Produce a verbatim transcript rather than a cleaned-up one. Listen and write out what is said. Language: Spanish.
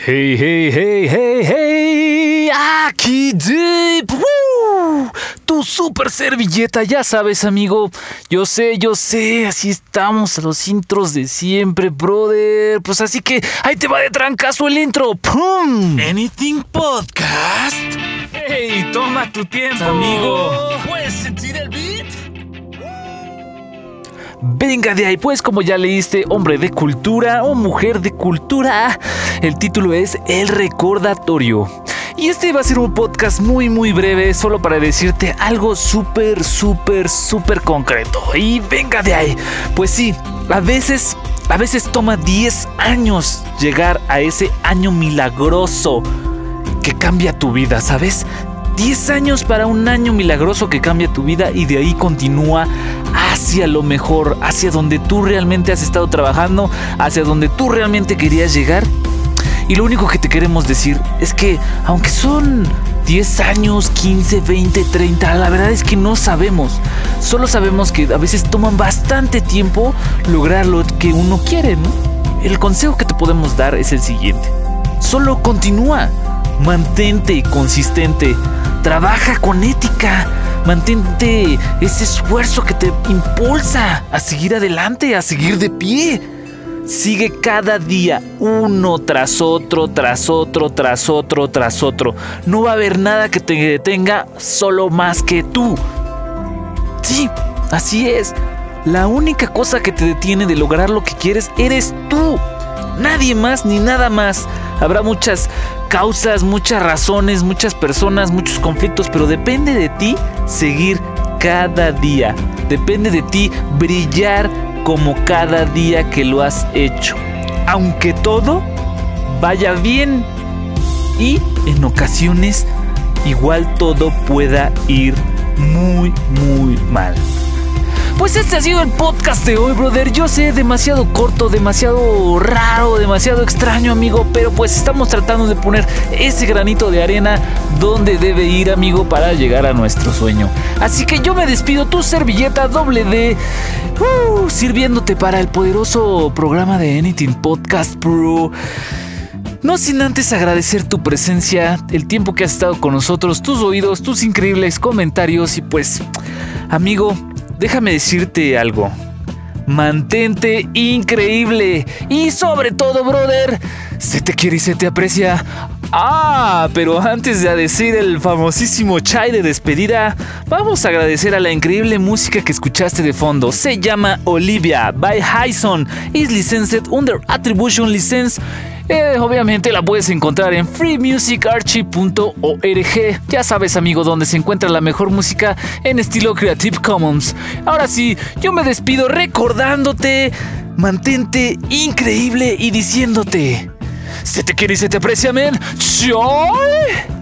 Hey, hey, hey, hey, hey, aquí Deep, ¡Woo! Tu super servilleta, ya sabes, amigo. Yo sé, yo sé, así estamos a los intros de siempre, brother. Pues así que ahí te va de trancazo el intro. ¡Pum! Anything Podcast. Hey, toma tu tiempo, amigo. ¿Puedes sentir el beat? Venga de ahí, pues como ya leíste, hombre de cultura o mujer de cultura, el título es El Recordatorio. Y este va a ser un podcast muy muy breve, solo para decirte algo súper súper súper concreto. Y venga de ahí, pues sí, a veces, a veces toma diez años llegar a ese año milagroso que cambia tu vida, ¿sabes? diez años para un año milagroso que cambia tu vida y de ahí continúa hacia lo mejor, hacia donde tú realmente has estado trabajando, hacia donde tú realmente querías llegar. Y lo único que te queremos decir es que aunque son diez años, quince, veinte, treinta, la verdad es que no sabemos. Solo sabemos que a veces toman bastante tiempo lograr lo que uno quiere, ¿no? El consejo que te podemos dar es el siguiente: solo continúa. Mantente consistente, trabaja con ética, mantente ese esfuerzo que te impulsa a seguir adelante, a seguir de pie. Sigue cada día, uno tras otro, tras otro, tras otro, tras otro. No va a haber nada que te detenga, solo más que tú. Sí, así es. La única cosa que te detiene de lograr lo que quieres eres tú. Nadie más ni nada más. Habrá muchas causas, muchas razones, muchas personas, muchos conflictos, pero depende de ti seguir cada día. Depende de ti brillar como cada día que lo has hecho. Aunque todo vaya bien y en ocasiones igual todo pueda ir muy, muy mal. Pues este ha sido el podcast de hoy, brother. Yo sé, demasiado corto, demasiado raro, demasiado extraño, amigo, pero pues estamos tratando de poner ese granito de arena donde debe ir, amigo, para llegar a nuestro sueño. Así que yo me despido, tu servilleta doble D, uh, sirviéndote para el poderoso programa de Anything Podcast, bro. No sin antes agradecer tu presencia, el tiempo que has estado con nosotros, tus oídos, tus increíbles comentarios y pues, amigo, déjame decirte algo. Mantente increíble. Y sobre todo, brother, se te quiere y se te aprecia. Ah, pero antes de decir el famosísimo chai de despedida, vamos a agradecer a la increíble música que escuchaste de fondo. Se llama Olivia by Hyson. Is licensed under Attribution License. Eh, obviamente la puedes encontrar en free music archive punto org. Ya sabes, amigo, donde se encuentra la mejor música en estilo Creative Commons. Ahora sí, yo me despido recordándote, mantente increíble y diciéndote: se te quiere y se te aprecia, men. ¡Choy!